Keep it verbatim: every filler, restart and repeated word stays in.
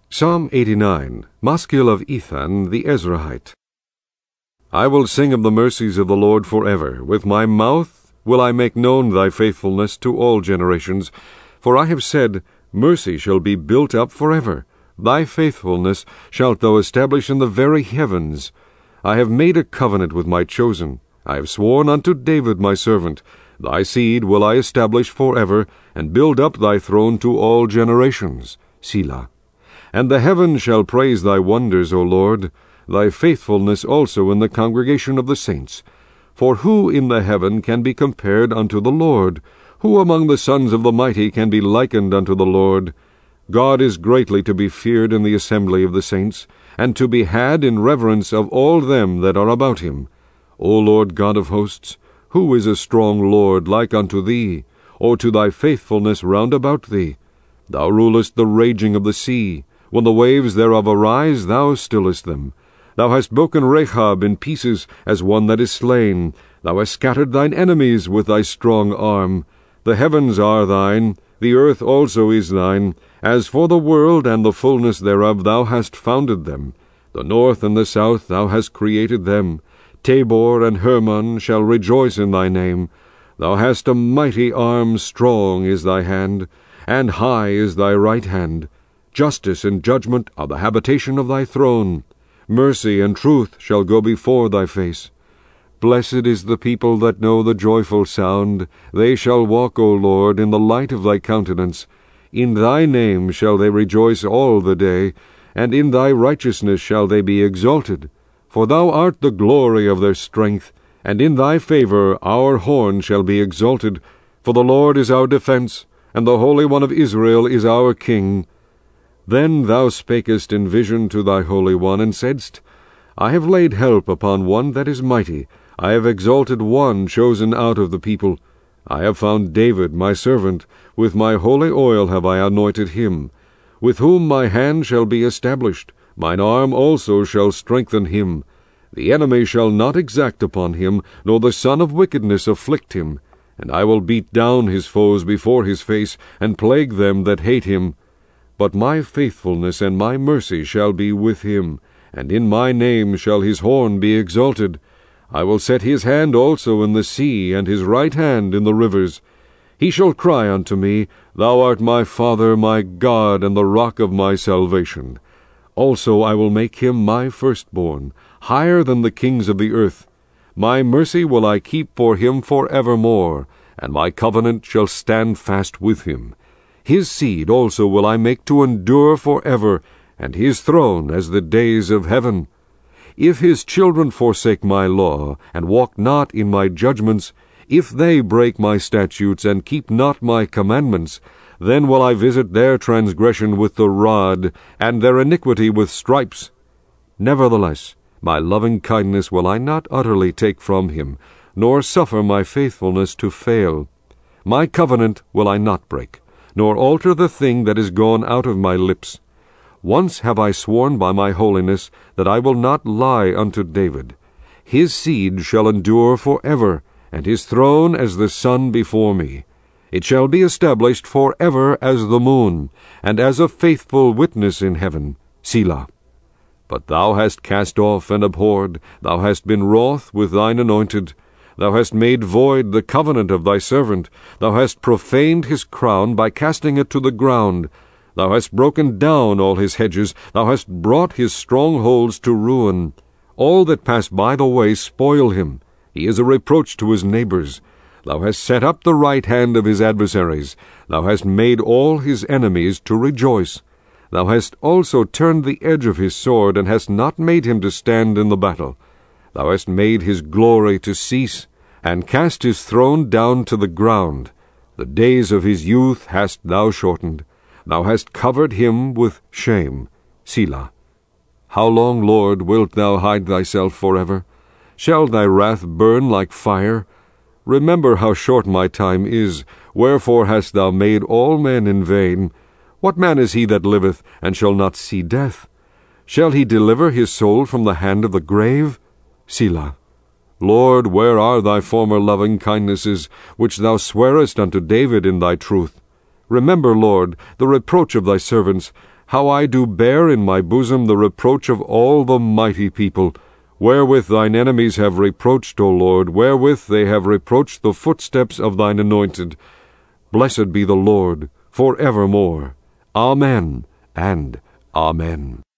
Psalm eighty-nine, Maskil of Ethan the Ezrahite. I will sing of the mercies of the Lord forever. With my mouth will I make known thy faithfulness to all generations. For I have said, Mercy shall be built up forever. Thy faithfulness shalt thou establish in the very heavens. I have made a covenant with my chosen. I have sworn unto David my servant. Thy seed will I establish forever, and build up thy throne to all generations. Selah. And the heavens shall praise thy wonders, O Lord, thy faithfulness also in the congregation of the saints. For who in the heaven can be compared unto the Lord? Who among the sons of the mighty can be likened unto the Lord? God is greatly to be feared in the assembly of the saints, and to be had in reverence of all them that are about him. O Lord God of hosts, who is a strong Lord like unto thee, or to thy faithfulness round about thee? Thou rulest the raging of the sea. When the waves thereof arise, thou stillest them. Thou hast broken Rahab in pieces as one that is slain. Thou hast scattered thine enemies with thy strong arm. The heavens are thine, the earth also is thine. As for the world and the fullness thereof, thou hast founded them. The north and the south thou hast created them. Tabor and Hermon shall rejoice in thy name. Thou hast a mighty arm, strong is thy hand, and high is thy right hand. Justice and judgment are the habitation of thy throne. Mercy and truth shall go before thy face. Blessed is the people that know the joyful sound. They shall walk, O Lord, in the light of thy countenance. In thy name shall they rejoice all the day, and in thy righteousness shall they be exalted. For thou art the glory of their strength, and in thy favor our horn shall be exalted. For the Lord is our defense, and the Holy One of Israel is our King. Then thou spakest in vision to thy Holy One, and saidst, I have laid help upon one that is mighty. I have exalted one chosen out of the people. I have found David my servant. With my holy oil have I anointed him. With whom my hand shall be established. Mine arm also shall strengthen him. The enemy shall not exact upon him, nor the son of wickedness afflict him. And I will beat down his foes before his face, and plague them that hate him. But my faithfulness and my mercy shall be with him, and in my name shall his horn be exalted. I will set his hand also in the sea, and his right hand in the rivers. He shall cry unto me, Thou art my Father, my God, and the rock of my salvation. Also I will make him my firstborn, higher than the kings of the earth. My mercy will I keep for him for evermore, and my covenant shall stand fast with him. His seed also will I make to endure for ever, and his throne as the days of heaven. If his children forsake my law, and walk not in my judgments, if they break my statutes, and keep not my commandments, then will I visit their transgression with the rod, and their iniquity with stripes. Nevertheless, my loving kindness will I not utterly take from him, nor suffer my faithfulness to fail. My covenant will I not break, nor alter the thing that is gone out of my lips. Once have I sworn by my holiness that I will not lie unto David. His seed shall endure for ever, and his throne as the sun before me. It shall be established for ever as the moon, and as a faithful witness in heaven. Selah. But thou hast cast off and abhorred, thou hast been wroth with thine anointed. Thou hast made void the covenant of thy servant. Thou hast profaned his crown by casting it to the ground. Thou hast broken down all his hedges. Thou hast brought his strongholds to ruin. All that pass by the way spoil him. He is a reproach to his neighbors. Thou hast set up the right hand of his adversaries. Thou hast made all his enemies to rejoice. Thou hast also turned the edge of his sword, and hast not made him to stand in the battle. Thou hast made his glory to cease, and cast his throne down to the ground. The days of his youth hast thou shortened. Thou hast covered him with shame. Selah. How long, Lord, wilt thou hide thyself forever? Shall thy wrath burn like fire? Remember how short my time is. Wherefore hast thou made all men in vain? What man is he that liveth, and shall not see death? Shall he deliver his soul from the hand of the grave? Selah. Lord, where are thy former loving kindnesses, which thou swarest unto David in thy truth? Remember, Lord, the reproach of thy servants, how I do bear in my bosom the reproach of all the mighty people, wherewith thine enemies have reproached, O Lord, wherewith they have reproached the footsteps of thine anointed. Blessed be the Lord for evermore. Amen and Amen.